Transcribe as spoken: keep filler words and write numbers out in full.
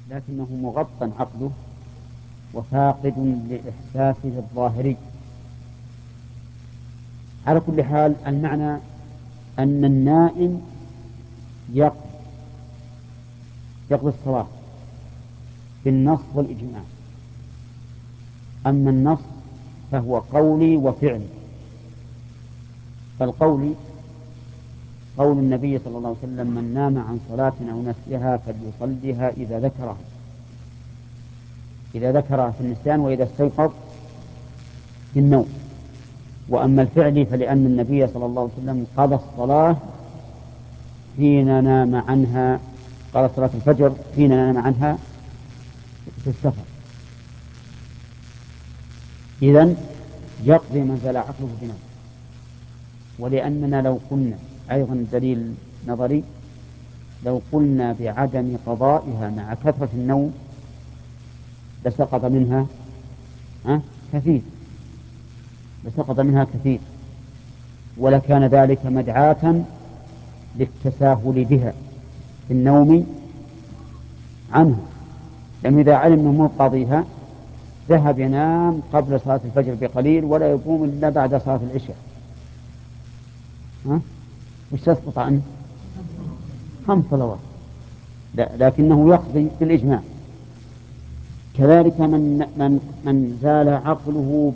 لكنه مغطى عقله وفاقد لإحساسه الظاهري. على كل حال المعنى أن النائم يقضي يقضي الصلاة بالنص والإجماع. أما النص فهو قولي وفعلي. فالقولي قول النبي صلى الله عليه وسلم: من نام عن صلاة أو نسيها فليصليها إذا ذكرها إذا ذكرها في النسيان وإذا استيقظ في النوم. وأما الفعل فلأن النبي صلى الله عليه وسلم قضى الصلاة حين نام عنها، قضى صلاة الفجر حين نام عنها في السفر. إذن يقضي من زال عقله بنوم. ولأننا لو قلنا أيضا دليل نظري، لو قلنا بعدم قضائها مع كثرة النوم لسقط منها أه؟ كثير لسقط منها كثير ولكان ذلك مدعاة للتساهل بها في النوم عنها. لأنه إذا علم أنه قاضيها ذهب ينام قبل صلاة الفجر بقليل ولا يقوم إلا بعد صلاة العشاء، ها؟ وش تسقط عنه؟ خمس صلوات. لكنه يقضي بالإجماع. كذلك من من من زال عقله